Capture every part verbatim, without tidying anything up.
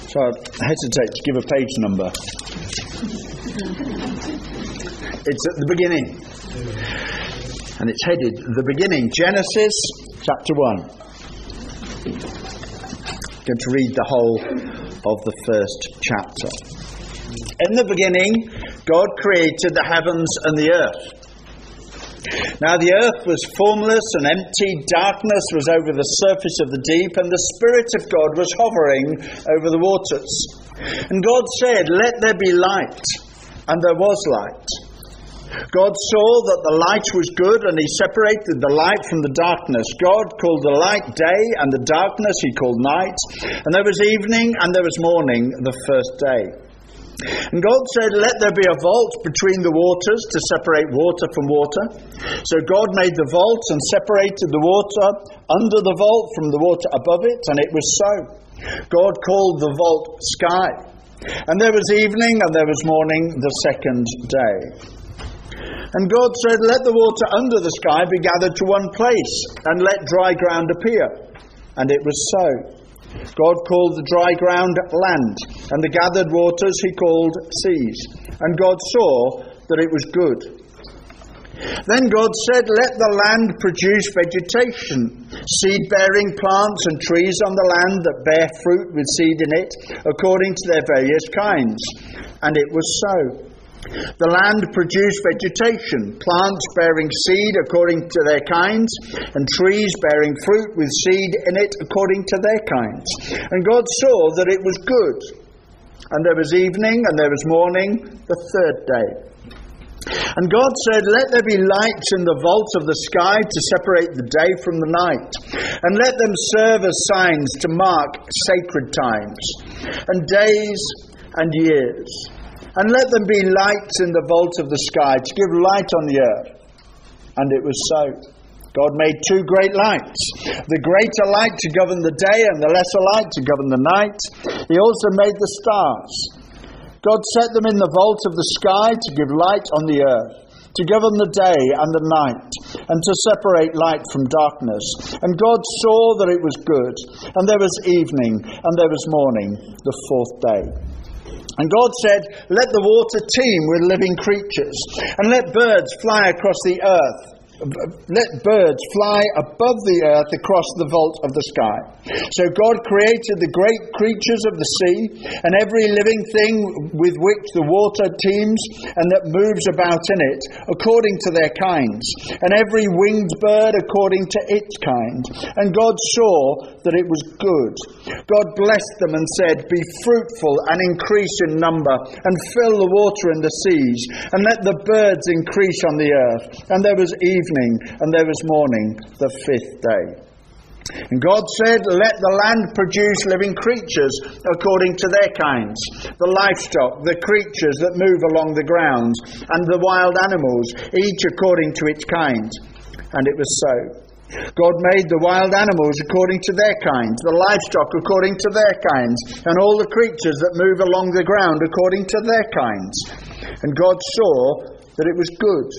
So I hesitate to give a page number. It's at the beginning. And it's headed, The Beginning. Genesis chapter one. I'm going to read the whole of the first chapter. In the beginning, God created the heavens and the earth. Now the earth was formless and empty, darkness was over the surface of the deep, and the Spirit of God was hovering over the waters. And God said, "Let there be light," and there was light. God saw that the light was good, and he separated the light from the darkness. God called the light day, and the darkness he called night. And there was evening, and there was morning, the first day. And God said, "Let there be a vault between the waters to separate water from water." So God made the vault and separated the water under the vault from the water above it, and it was so. God called the vault sky. And there was evening, and there was morning, the second day. And God said, "Let the water under the sky be gathered to one place, and let dry ground appear." And it was so. God called the dry ground land, and the gathered waters he called seas. And God saw that it was good. Then God said, "Let the land produce vegetation, seed-bearing plants and trees on the land that bear fruit with seed in it, according to their various kinds." And it was so. The land produced vegetation, plants bearing seed according to their kinds, and trees bearing fruit with seed in it according to their kinds. And God saw that it was good. And there was evening, and there was morning, the third day. And God said, "Let there be lights in the vault of the sky to separate the day from the night, and let them serve as signs to mark sacred times, and days and years. And let them be lights in the vault of the sky to give light on the earth." And it was so. God made two great lights, the greater light to govern the day and the lesser light to govern the night. He also made the stars. God set them in the vault of the sky to give light on the earth, to govern the day and the night, and to separate light from darkness. And God saw that it was good. And there was evening, and there was morning, the fourth day. And God said, "Let the water teem with living creatures, and let birds fly across the earth. Let birds fly above the earth across the vault of the sky." So God created the great creatures of the sea, and every living thing with which the water teems, and that moves about in it, according to their kinds, and every winged bird according to its kind. And God saw that it was good. God blessed them and said, "Be fruitful and increase in number, and fill the water in the seas, and let the birds increase on the earth." And there was evening, and there was morning, the fifth day. And God said, "Let the land produce living creatures according to their kinds, the livestock, the creatures that move along the ground, and the wild animals, each according to its kind." And it was so. God made the wild animals according to their kinds, the livestock according to their kinds, and all the creatures that move along the ground according to their kinds. And God saw that it was good.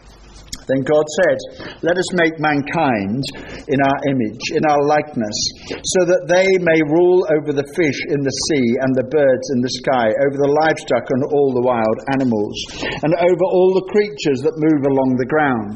Then God said, "Let us make mankind in our image, in our likeness, so that they may rule over the fish in the sea and the birds in the sky, over the livestock and all the wild animals, and over all the creatures that move along the ground."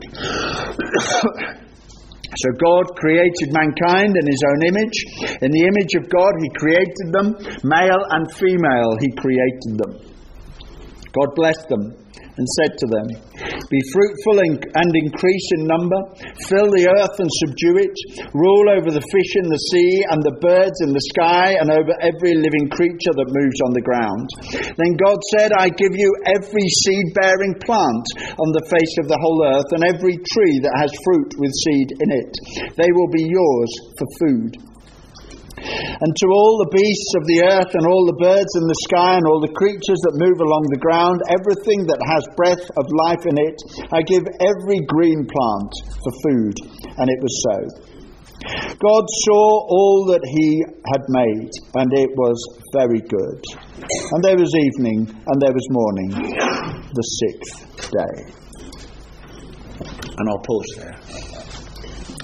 So God created mankind in his own image. In the image of God he created them. Male and female he created them. God blessed them and said to them, "Be fruitful and increase in number, fill the earth and subdue it, rule over the fish in the sea and the birds in the sky, and over every living creature that moves on the ground." Then God said, "I give you every seed-bearing plant on the face of the whole earth, and every tree that has fruit with seed in it. They will be yours for food. And to all the beasts of the earth, and all the birds in the sky, and all the creatures that move along the ground, everything that has breath of life in it, I give every green plant for food." And it was so. God saw all that he had made, and it was very good. And there was evening, and there was morning, the sixth day. And I'll pause there.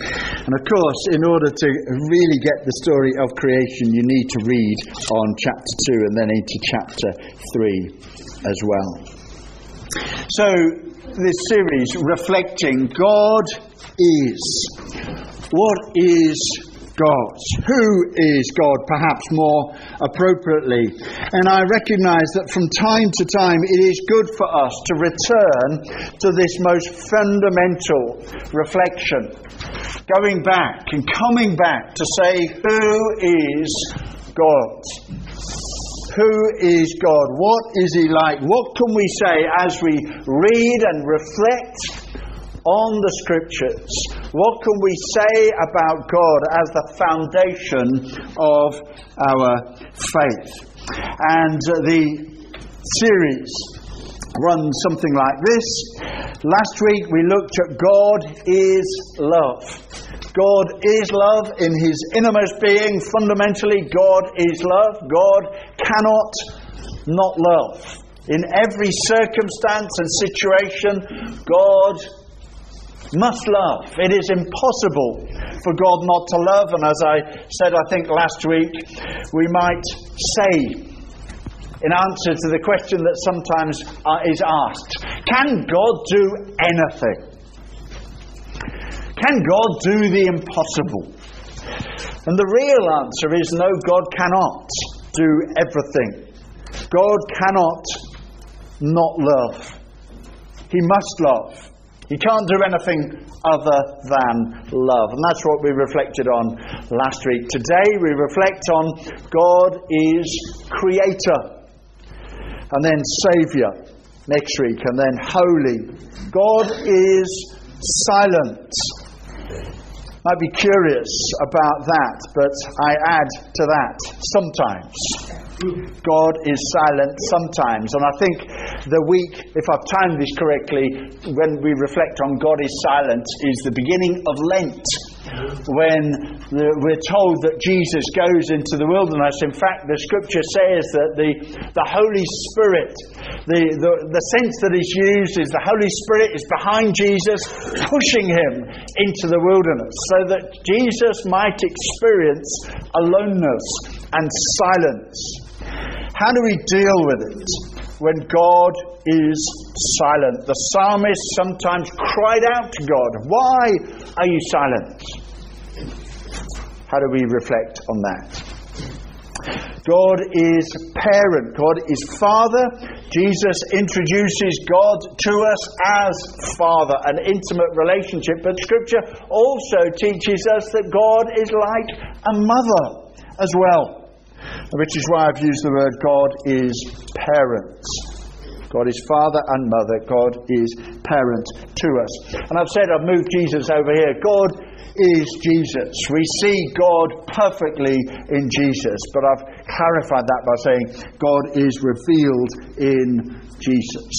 And of course, in order to really get the story of creation, you need to read on chapter two and then into chapter three as well. So, this series reflecting God is. What is God? Who is God, perhaps more appropriately? And I recognise that from time to time it is good for us to return to this most fundamental reflection. Going back and coming back to say, who is God? Who is God? What is He like? What can we say as we read and reflect on the Scriptures? What can we say about God as the foundation of our faith? And the series runs something like this. Last week we looked at God is love. God is love in His innermost being. Fundamentally, God is love. God cannot not love. In every circumstance and situation, God must love. It is impossible for God not to love. And as I said, I think last week, we might say, in answer to the question that sometimes uh, is asked, can God do anything? Can God do the impossible? And the real answer is no, God cannot do everything. God cannot not love. He must love. He can't do anything other than love. And that's what we reflected on last week. Today we reflect on God is Creator. And then Saviour next week. And then Holy. God is silent. Might be curious about that, but I add to that, sometimes. God is silent sometimes. And I think the week, if I've timed this correctly, when we reflect on God is silent, is the beginning of Lent, when the, we're told that Jesus goes into the wilderness. In fact, the Scripture says that the, the Holy Spirit, the, the, the sense that is used is the Holy Spirit is behind Jesus, pushing Him into the wilderness, so that Jesus might experience aloneness and silence. How do we deal with it when God is silent? The psalmist sometimes cried out to God, "Why are you silent?" How do we reflect on that? God is parent. God is Father. Jesus introduces God to us as Father, an intimate relationship. But Scripture also teaches us that God is like a mother as well. Which is why I've used the word God is parent. God is Father and Mother. God is parent to us. And I've said, I've moved Jesus over here. God is Jesus. We see God perfectly in Jesus. But I've clarified that by saying God is revealed in Jesus.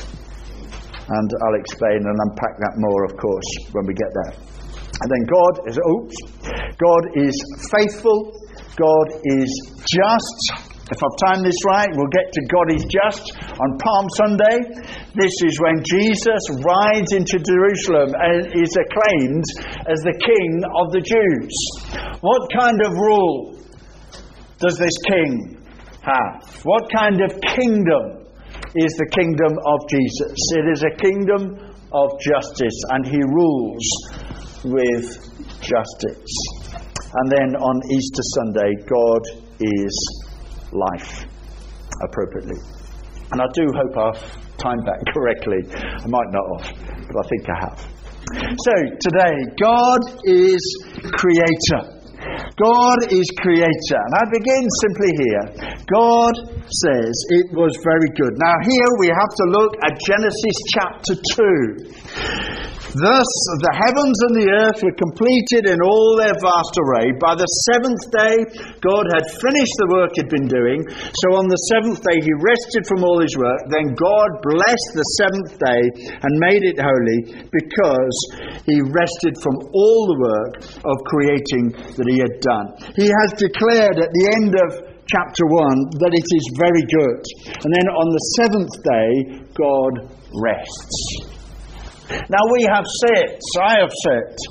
And I'll explain and unpack that more, of course, when we get there. And then God is, oops, God is faithful. God is just. If I've timed this right, we'll get to God is just on Palm Sunday. This is when Jesus rides into Jerusalem and is acclaimed as the King of the Jews. What kind of rule does this King have? What kind of kingdom is the kingdom of Jesus? It is a kingdom of justice, and He rules with justice. And then on Easter Sunday, God is life, appropriately. And I do hope I've timed that correctly. I might not have, but I think I have. So, today, God is Creator. God is Creator. And I begin simply here. God says it was very good. Now here we have to look at Genesis chapter two. Thus the heavens and the earth were completed in all their vast array. By the seventh day God had finished the work He'd been doing. So on the seventh day He rested from all His work. Then God blessed the seventh day and made it holy, because He rested from all the work of creating that He had done. He has declared at the end of chapter one that it is very good. And then on the seventh day God rests. Now we have said, I have said,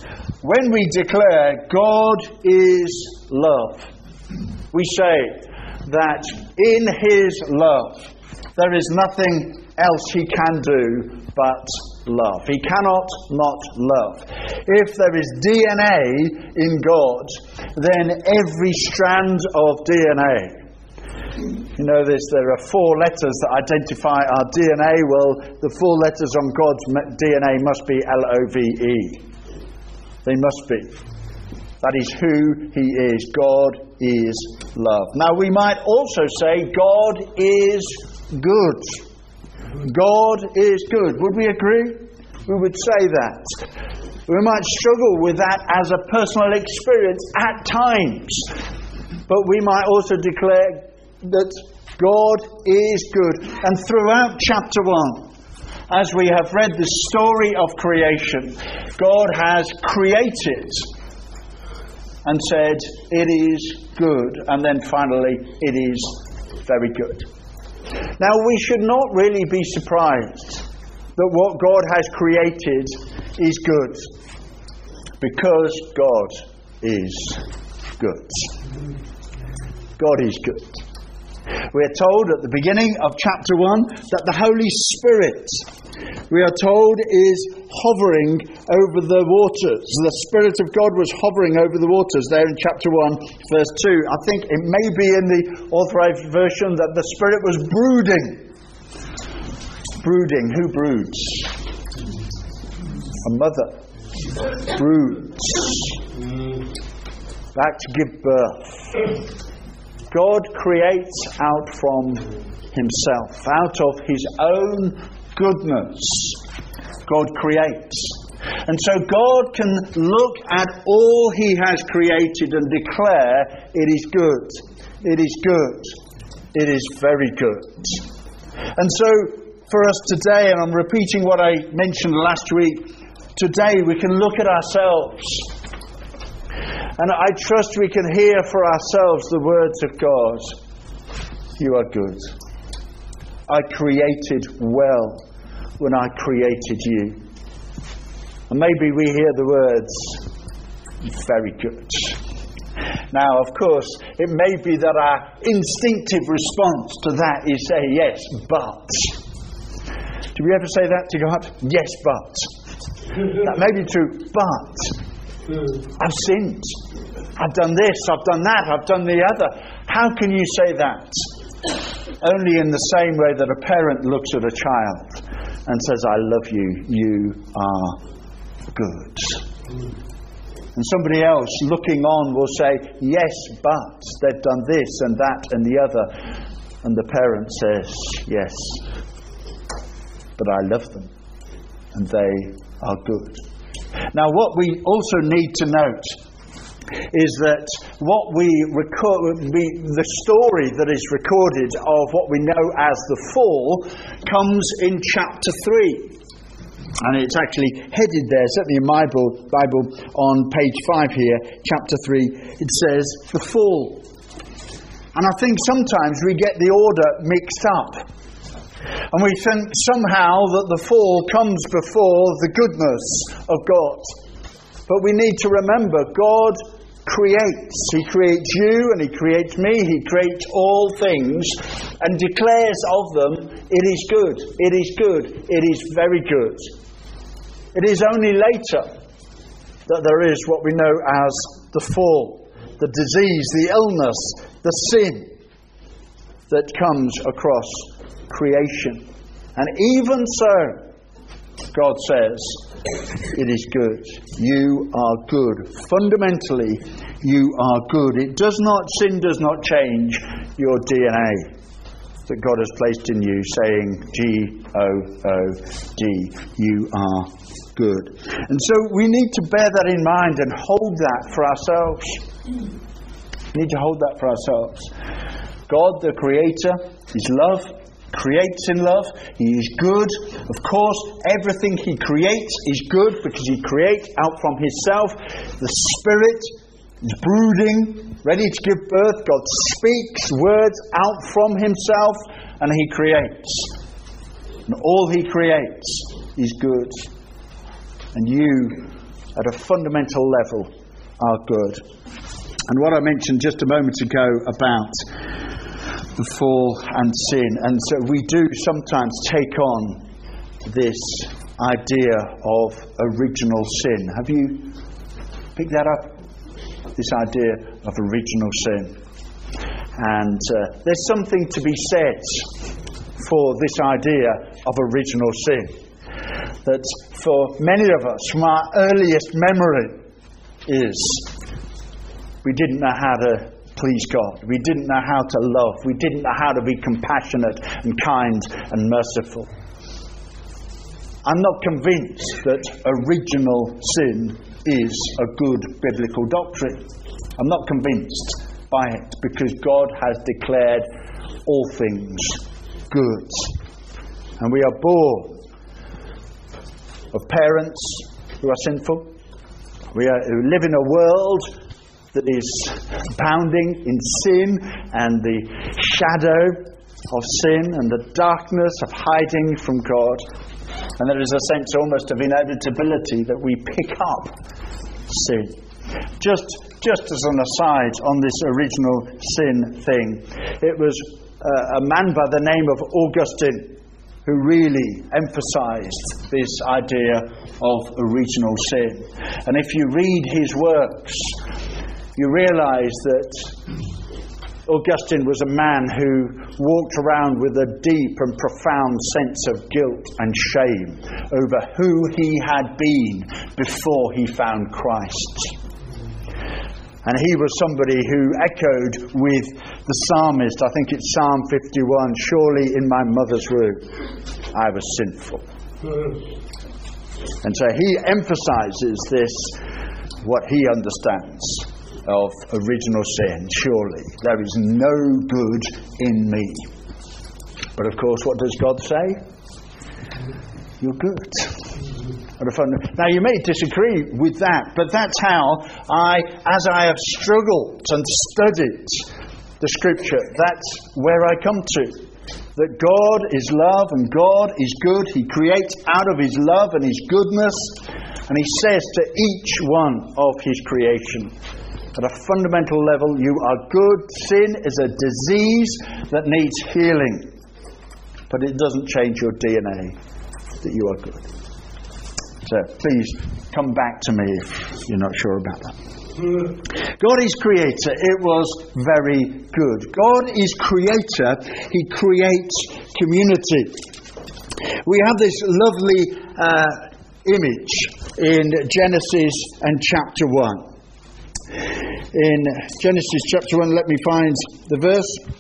when we declare God is love, we say that in His love there is nothing else He can do but love. He cannot not love. If there is D N A in God, then every strand of D N A, you know this, there are four letters that identify our D N A. Well, the four letters on God's D N A must be L O V E. They must be. That is who He is. God is love. Now we might also say God is good. God is good. Would we agree? We would say that. We might struggle with that as a personal experience at times. But we might also declare that God is good. And throughout chapter one, as we have read the story of creation, God has created and said, it is good. And then finally, it is very good. Now, we should not really be surprised that what God has created is good, because God is good. God is good. We are told at the beginning of chapter one that the Holy Spirit, we are told, is hovering over the waters. The Spirit of God was hovering over the waters there in chapter one, verse two. I think it may be in the Authorized Version that the Spirit was brooding. Brooding. Who broods? A mother broods. Back to give birth. God creates out from Himself, out of His own goodness. God creates. And so God can look at all He has created and declare it is good. It is good. It is very good. And so for us today, and I'm repeating what I mentioned last week, today we can look at ourselves. And I trust we can hear for ourselves the words of God. You are good. I created well when I created you. And maybe we hear the words, very good. Now, of course, it may be that our instinctive response to that is say, yes, but. Do we ever say that to God? Yes, but. That may be true, but. I've sinned. I've done this, I've done that, I've done the other. How can you say that? Only in the same way that a parent looks at a child and says, I love you, you are good. And somebody else looking on will say, yes, but they've done this and that and the other. And the parent says, yes, but I love them and they are good. Now, what we also need to note is that what we record, we, the story that is recorded of what we know as the fall comes in chapter three. And it's actually headed there, certainly in my Bible, Bible on page five here, chapter three, it says the fall. And I think sometimes we get the order mixed up. And we think somehow that the fall comes before the goodness of God. But we need to remember, God creates. He creates you and He creates me. He creates all things and declares of them, it is good, it is good, it is very good. It is only later that there is what we know as the fall, the disease, the illness, the sin that comes across creation. And even so, God says, it is good. You are good. Fundamentally, you are good. It does not, sin does not change your D N A that God has placed in you, saying G O O D. You are good. And so we need to bear that in mind and hold that for ourselves. We need to hold that for ourselves. God, the Creator, is love. Creates in love. He is good. Of course, everything He creates is good because He creates out from Himself. The Spirit is brooding, ready to give birth. God speaks words out from Himself and He creates. And all He creates is good. And you at a fundamental level, are good. And what I mentioned just a moment ago about the fall and sin, and so we do sometimes take on this idea of original sin. Have you picked that up? This idea of original sin. And uh, there's something to be said for this idea of original sin. That for many of us, from our earliest memory, is we didn't know how to please God. We didn't know how to love. We didn't know how to be compassionate and kind and merciful. I'm not convinced that original sin is a good biblical doctrine. I'm not convinced by it, because God has declared all things good. And we are born of parents who are sinful. We are, who live in a world that is abounding in sin and the shadow of sin and the darkness of hiding from God. And there is a sense almost of inevitability that we pick up sin. Just, just as an aside on this original sin thing, it was uh, a man by the name of Augustine who really emphasized this idea of original sin. And if you read his works, you realize that Augustine was a man who walked around with a deep and profound sense of guilt and shame over who he had been before he found Christ. And he was somebody who echoed with the psalmist, I think it's Psalm fifty-one, surely in my mother's womb I was sinful. And so he emphasizes this, what he understands of original sin. Surely there is no good in me. But of course, what does God say? You're good. Now you may disagree with that, but that's how I, as I have struggled and studied the Scripture, that's where I come to. That God is love and God is good. He creates out of His love and His goodness, and He says to each one of His creation, at a fundamental level, you are good. Sin is a disease that needs healing. But it doesn't change your D N A that you are good. So please come back to me if you're not sure about that. God is creator. It was very good. God is creator. He creates community. We have this lovely uh, image in Genesis and chapter one. In Genesis chapter one, let me find the verse.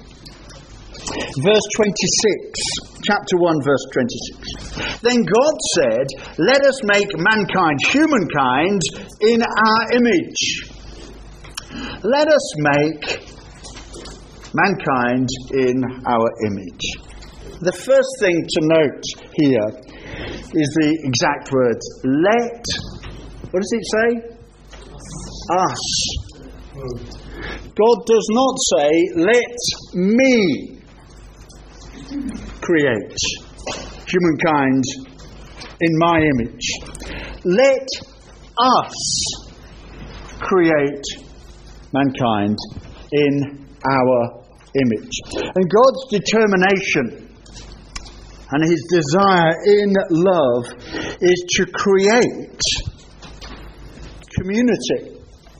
Verse twenty-six. Chapter one, verse twenty-six. Then God said, let us make mankind, humankind, in our image. Let us make mankind in our image. The first thing to note here is the exact words. Let, what does it say? Us. God does not say, let me create humankind in my image. Let us create mankind in our image. And God's determination and His desire in love is to create community.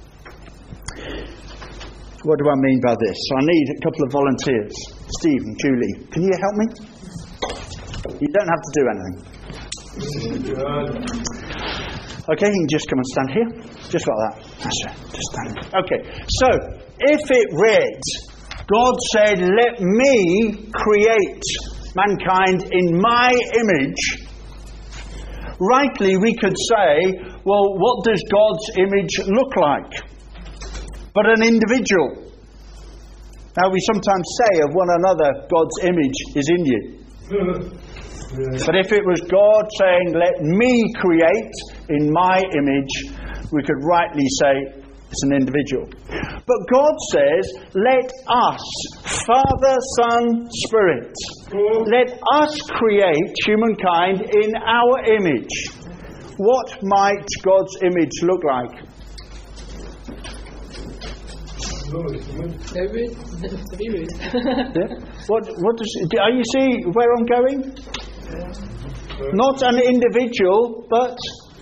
What do I mean by this? I need a couple of volunteers. Steve and Julie, can you help me? You don't have to do anything. Okay, you can just come and stand here. Just like that. That's it. Just stand. Okay, so if it read, God said, let me create mankind in my image, rightly we could say, well, what does God's image look like? But an individual. Now we sometimes say of one another, God's image is in you. But if it was God saying, let me create in my image, we could rightly say it's an individual. But God says, let us, Father, Son, Spirit, let us create humankind in our image. what might God's image look like? Very rude. Very rude. Yeah? What, what does, are you see where I'm going? Not an individual, but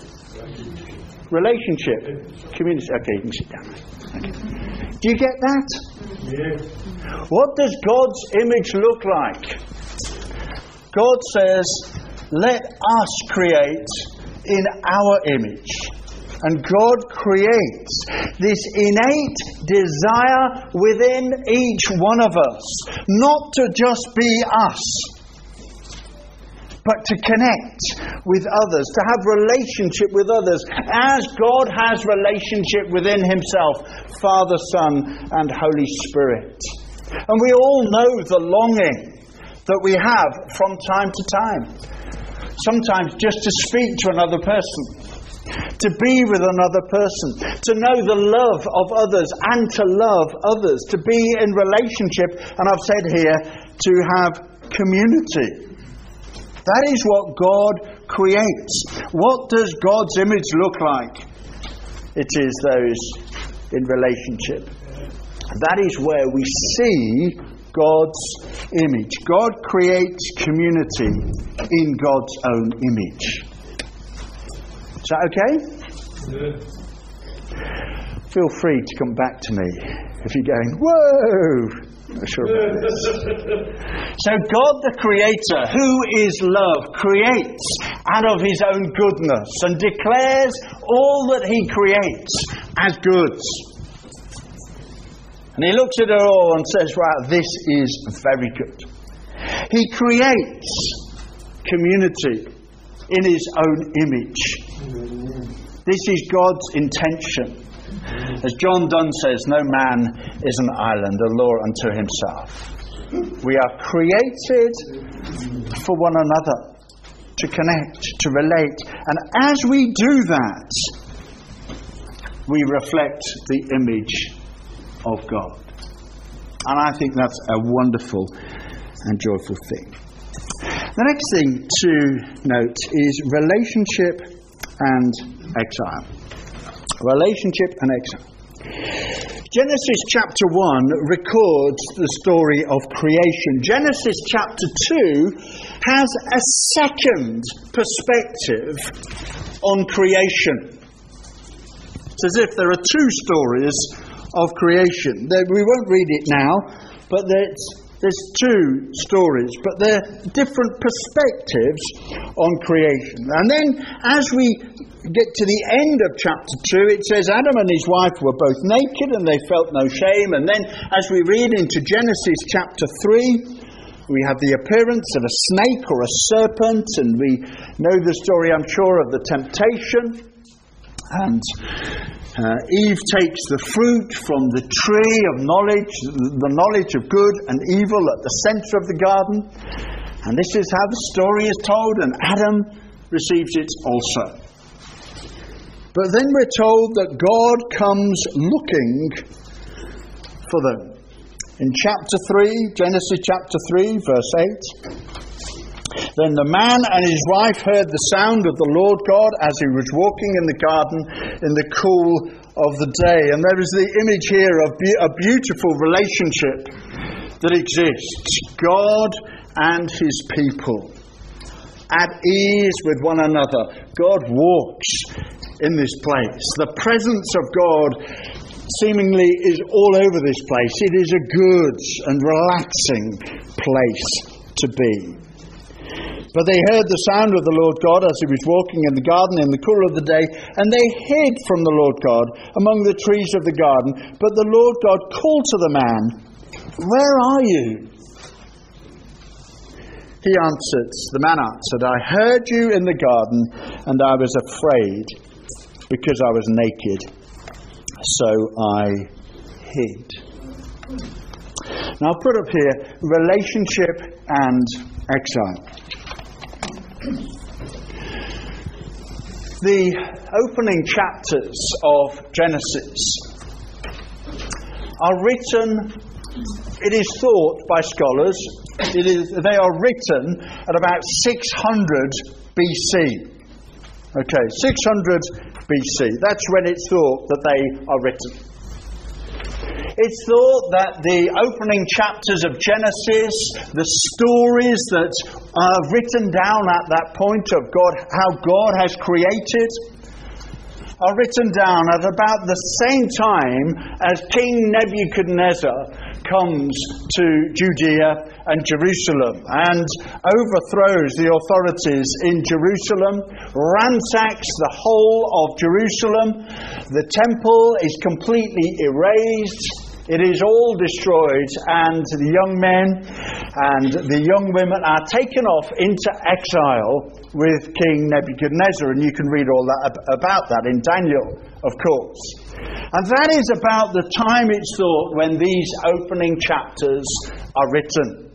relationship. Community. Okay, you can sit down. Okay. Do you get that? Yeah. What does God's image look like? God says, let us create in our image. And God creates this innate desire within each one of us, not to just be us, but to connect with others, to have relationship with others, as God has relationship within himself, Father, Son, and Holy Spirit. And we all know the longing that we have from time to time. Sometimes just to speak to another person, to be with another person, to know the love of others and to love others, to be in relationship, and I've said here, to have community. That is what God creates. What does God's image look like? It is those in relationship. That is where we see God's image. God creates community in God's own image. Is that okay? Yeah. Feel free to come back to me if you're going, whoa! I'm sure about this. So God the Creator, who is love, creates out of his own goodness and declares all that he creates as goods. And he looks at it all and says, right, this is very good. He creates community in his own image. This is God's intention. As John Donne says, no man is an island, a law unto himself. We are created for one another, to connect, to relate. And as we do that, we reflect the image of God. And I think that's a wonderful and joyful thing. The next thing to note is relationship and exile. Relationship and exile. Genesis chapter one records the story of creation. Genesis chapter two has a second perspective on creation. It's as if there are two stories of creation. We won't read it now, but there's, there's two stories, but they're different perspectives on creation. And then as we get to the end of chapter two, it says Adam and his wife were both naked and they felt no shame. And then as we read into Genesis chapter three, we have the appearance of a snake or a serpent, and we know the story, I'm sure, of the temptation. And uh, Eve takes the fruit from the tree of knowledge, the knowledge of good and evil at the centre of the garden. And this is how the story is told, and Adam receives it also. But then we're told that God comes looking for them. In chapter three, Genesis chapter three, verse eight. Then the man and his wife heard the sound of the Lord God as he was walking in the garden in the cool of the day. And there is the image here of be- a beautiful relationship that exists. God and his people at ease with one another. God walks in this place. The presence of God seemingly is all over this place. It is a good and relaxing place to be. But they heard the sound of the Lord God as he was walking in the garden in the cool of the day, and they hid from the Lord God among the trees of the garden. But the Lord God called to the man, "Where are you?" He answered, the man answered, "I heard you in the garden, and I was afraid, because I was naked, so I hid." Now I'll put up here relationship and exile. The opening chapters of Genesis are written, it is thought by scholars, it is, they are written at about six hundred B C. Okay, six hundred B C. That's when it's thought that they are written. It's thought that the opening chapters of Genesis, the stories that are written down at that point of God, how God has created, are written down at about the same time as King Nebuchadnezzar comes to Judea and Jerusalem and overthrows the authorities in Jerusalem, ransacks the whole of Jerusalem. The temple is completely erased. It is all destroyed, and the young men and the young women are taken off into exile with King Nebuchadnezzar, and you can read all that about that in Daniel, of course. And that is about the time, it's thought, when these opening chapters are written.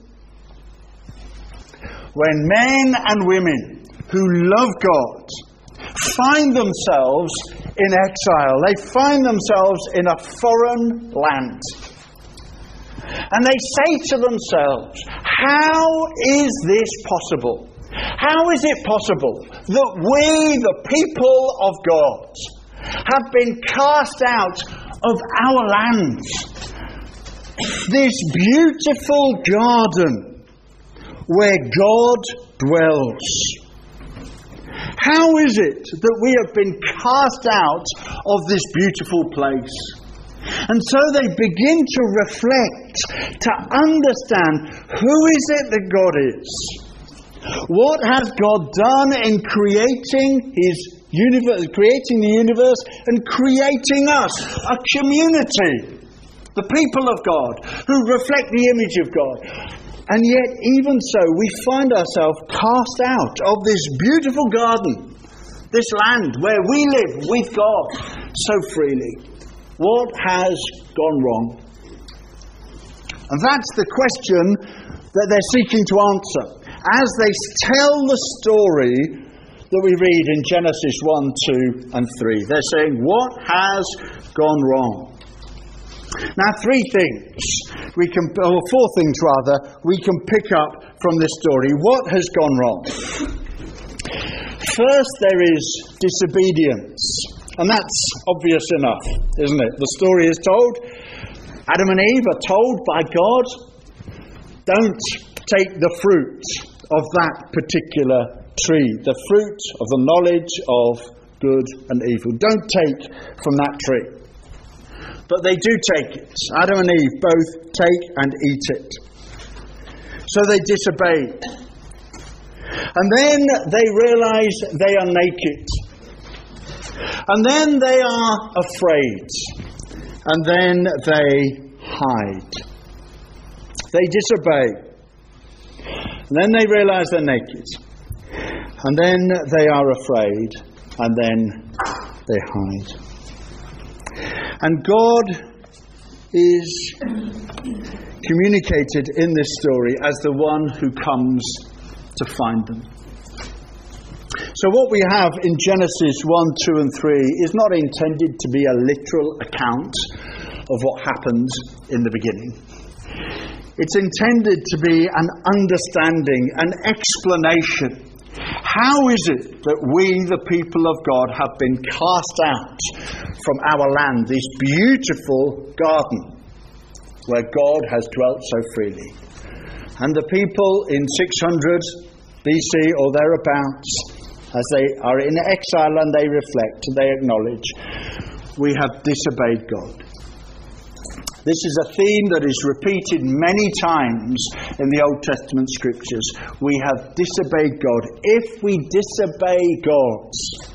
When men and women who love God find themselves in exile. They find themselves in a foreign land. And they say to themselves, how is this possible? How is it possible that we, the people of God, have been cast out of our lands? This beautiful garden where God dwells. How is it that we have been cast out of this beautiful place? And so they begin to reflect, to understand, who is it that God is? What has God done in creating His universe, creating the universe and creating us, a community, the people of God, who reflect the image of God? And yet, even so, we find ourselves cast out of this beautiful garden, this land where we live with God so freely. What has gone wrong? And that's the question that they're seeking to answer as they tell the story that we read in Genesis one, two and three. They're saying, what has gone wrong? Now, three things, we can, or four things rather, we can pick up from this story. What has gone wrong? First, there is disobedience. And that's obvious enough, isn't it? The story is told. Adam and Eve are told by God, don't take the fruit of that particular tree, the fruit of the knowledge of good and evil. Don't take from that tree. But they do take it. Adam and Eve both take and eat it. So they disobeyed. And then they realize they are naked. And then they are afraid. And then they hide. They disobey. And then they realize they're naked. And then they are afraid. And then they hide. And God is communicated in this story as the one who comes to find them. So what we have in Genesis one, two and three is not intended to be a literal account of what happened in the beginning. It's intended to be an understanding, an explanation. How is it that we, the people of God, have been cast out from our land, this beautiful garden where God has dwelt so freely? And the people in six hundred B C or thereabouts, as they are in exile and they reflect, they acknowledge, we have disobeyed God. This is a theme that is repeated many times in the Old Testament scriptures. We have disobeyed God. If we disobey God,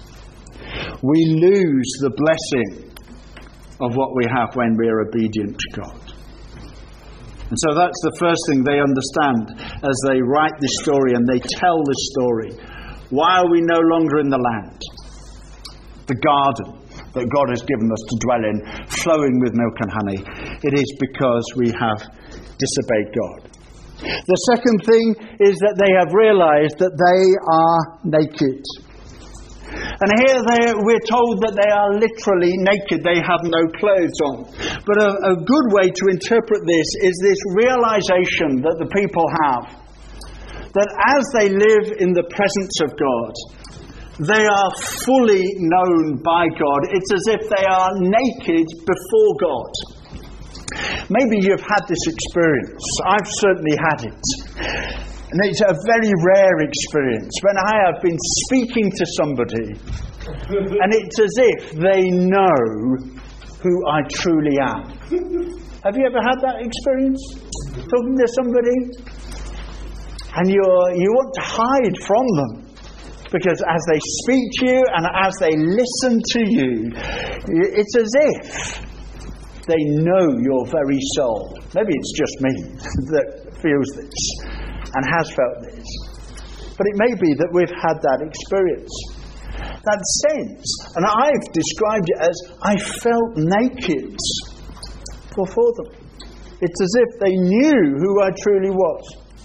we lose the blessing of what we have when we are obedient to God. And so that's the first thing they understand as they write this story and they tell this story. Why are we no longer in the land? The garden that God has given us to dwell in, flowing with milk and honey. It is because we have disobeyed God. The second thing is that they have realized that they are naked. And here they, we're told that they are literally naked. They have no clothes on. But a, a good way to interpret this is this realization that the people have, that as they live in the presence of God, They are fully known by God. It's as if they are naked before God. Maybe you've had this experience. I've certainly had it. And it's a very rare experience when I have been speaking to somebody and it's as if they know who I truly am. Have you ever had that experience? Talking to somebody and you're, you want to hide from them because as they speak to you and as they listen to you, it's as if they know your very soul. Maybe it's just me that feels this and has felt this. But it may be that we've had that experience. That sense. And I've described it as I felt naked before them. It's as if they knew who I truly was.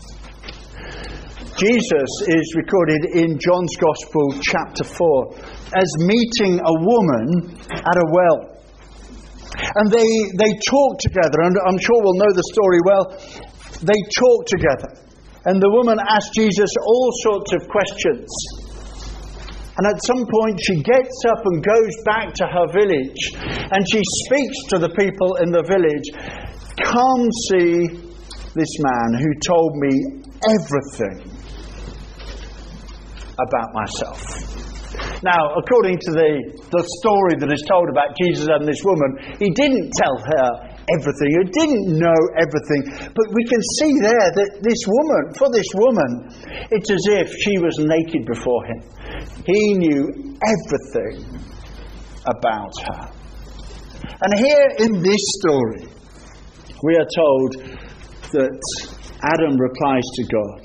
Jesus is recorded in John's Gospel chapter four as meeting a woman at a well. And they, they talk together, and I'm sure we'll know the story well. They talk together. And the woman asked Jesus all sorts of questions. And at some point she gets up and goes back to her village. And she speaks to the people in the village. Come see this man who told me everything about myself. Now, according to the, the story that is told about Jesus and this woman, he didn't tell her everything. He didn't know everything. But we can see there that this woman, for this woman, it's as if she was naked before him. He knew everything about her. And here in this story, we are told that Adam replies to God,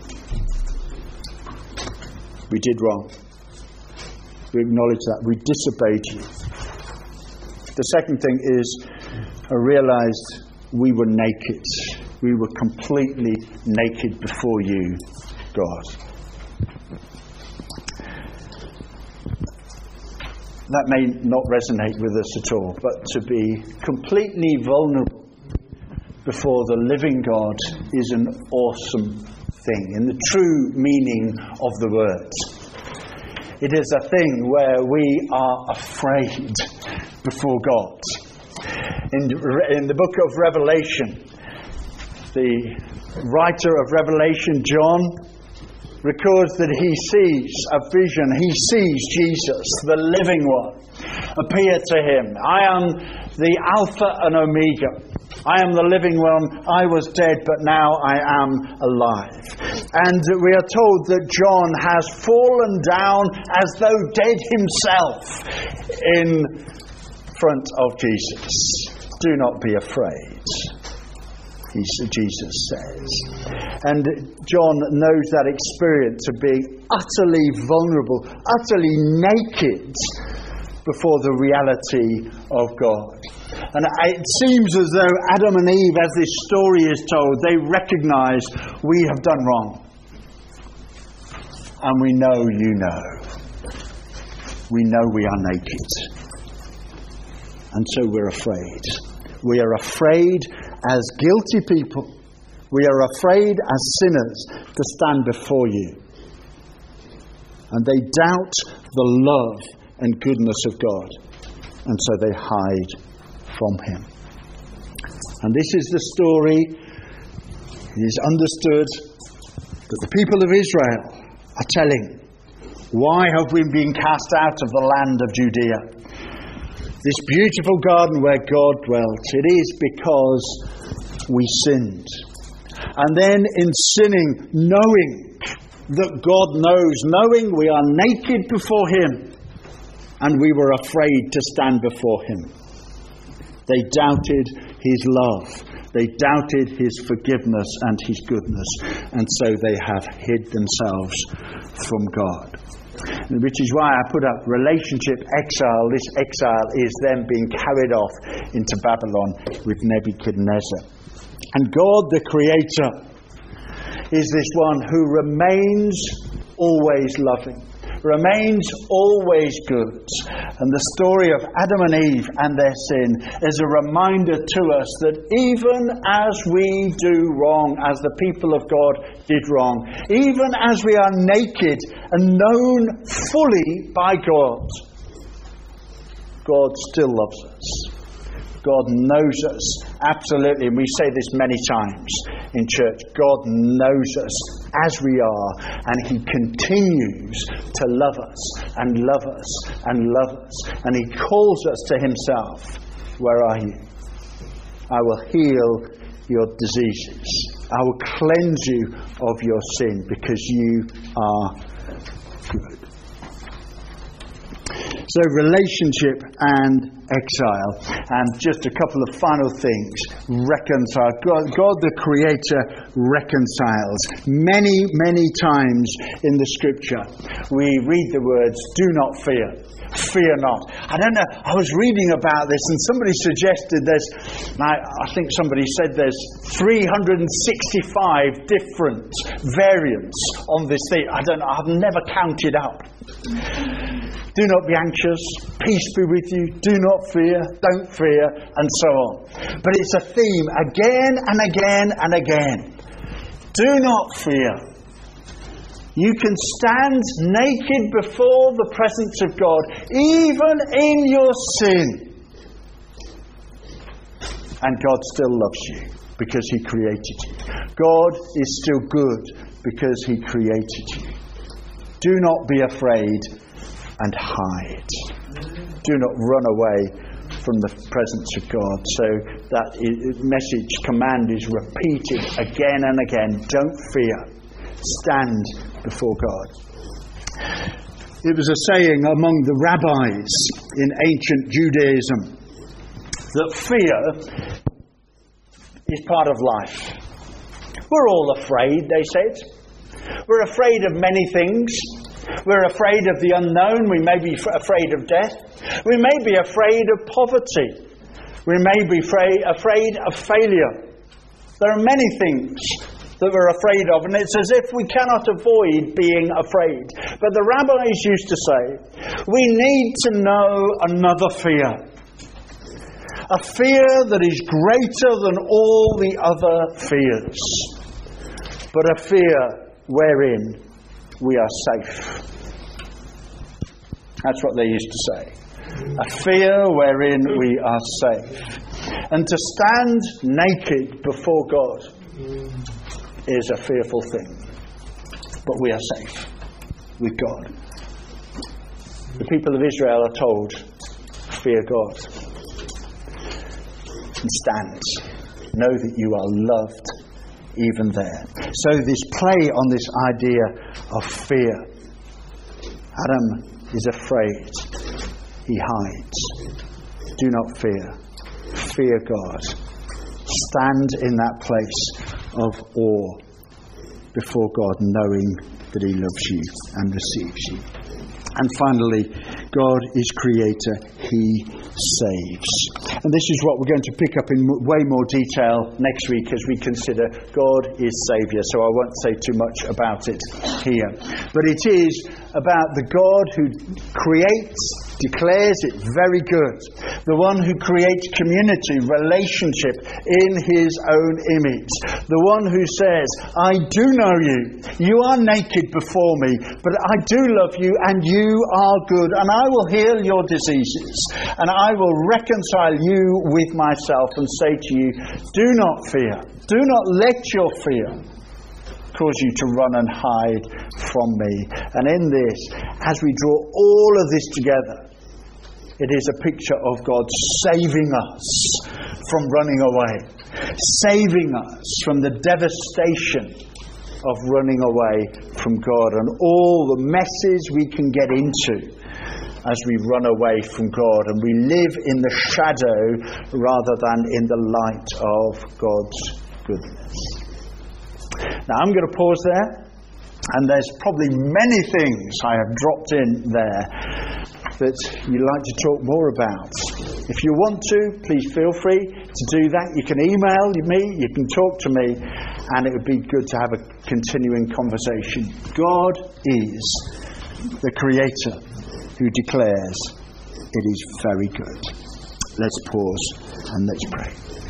we did wrong. We acknowledge that. We disobeyed you. The second thing is, I realized we were naked. We were completely naked before you, God. That may not resonate with us at all, but to be completely vulnerable before the living God is an awesome thing, in the true meaning of the word. It is a thing where we are afraid before God. In, in the book of Revelation, the writer of Revelation, John, records that he sees a vision. He sees Jesus, the living one, appear to him. I am the Alpha and Omega. I am the living one. I was dead, but now I am alive. And we are told that John has fallen down as though dead himself in front of Jesus. Do not be afraid, he, Jesus says. And John knows that experience of being utterly vulnerable, utterly naked before the reality of God. And it seems as though Adam and Eve, as this story is told, they recognize we have done wrong. And we know you know. We know we are naked. And so we're afraid. We are afraid as guilty people. We are afraid as sinners to stand before you. And they doubt the love and goodness of God. And so they hide from him. And this is the story. It is understood that the people of Israel are telling, why have we been cast out of the land of Judea? This beautiful garden where God dwelt. It is because we sinned. And then in sinning, knowing that God knows, knowing we are naked before him, and we were afraid to stand before him. They doubted his love. They doubted his forgiveness and his goodness. And so they have hid themselves from God. Which is why I put up relationship exile. This exile is them being carried off into Babylon with Nebuchadnezzar. And God, the Creator, is this one who remains always loving, remains always good. And the story of Adam and Eve and their sin is a reminder to us that even as we do wrong, as the people of God did wrong, even as we are naked and known fully by God, God still loves us. God knows us absolutely, and we say this many times in church. God knows us as we are, and He continues to love us and love us and love us, and He calls us to Himself. Where are you? I will heal your diseases. I will cleanse you of your sin because you are good. So relationship and exile. And just a couple of final things. Reconcile. God, God the Creator reconciles. Many, many times in the Scripture we read the words, do not fear. Fear not. I don't know, I was reading about this and somebody suggested there's, I, I think somebody said there's three hundred sixty-five different variants on this thing. I don't know, I've never counted up. Do not be anxious, peace be with you, do not fear, don't fear, and so on. But it's a theme again and again and again. Do not fear. You can stand naked before the presence of God, even in your sin. And God still loves you because He created you. God is still good because He created you. Do not be afraid and hide. Do not run away from the presence of God. So that message, command is repeated again and again. Don't fear. Stand before God. It was a saying among the rabbis in ancient Judaism that fear is part of life. We're all afraid, they said. We're afraid of many things. We're afraid of the unknown. We may be afraid of death. We may be afraid of poverty. We may be afraid, afraid of failure. There are many things that we're afraid of, and it's as if we cannot avoid being afraid. But the rabbis used to say, we need to know another fear. A fear that is greater than all the other fears. But a fear wherein we are safe. That's what they used to say. A fear wherein we are safe. And to stand naked before God is a fearful thing. But we are safe with God. The people of Israel are told, fear God. And stand. Know that you are loved even there. So this play on this idea of fear. Adam is afraid. He hides. Do not fear. Fear God. Stand in that place of awe before God, knowing that He loves you and receives you. And finally, God is creator. He saves. And this is what we're going to pick up in way more detail next week as we consider God is Saviour. So I won't say too much about it here. But it is about the God who creates, declares it very good. The one who creates community, relationship in His own image. The one who says, I do know you. You are naked before me, but I do love you and you are good. And I will heal your diseases. And I will reconcile you with myself and say to you, do not fear. Do not let your fear cause you to run and hide from me. And in this, as we draw all of this together, it is a picture of God saving us from running away. Saving us from the devastation of running away from God and all the messes we can get into as we run away from God and we live in the shadow rather than in the light of God's goodness. Now I'm going to pause there, and there's probably many things I have dropped in there that you'd like to talk more about. If you want to, please feel free to do that. You can email me, you can talk to me, and it would be good to have a continuing conversation. God is the Creator, who declares it is very good. Let's pause and let's pray.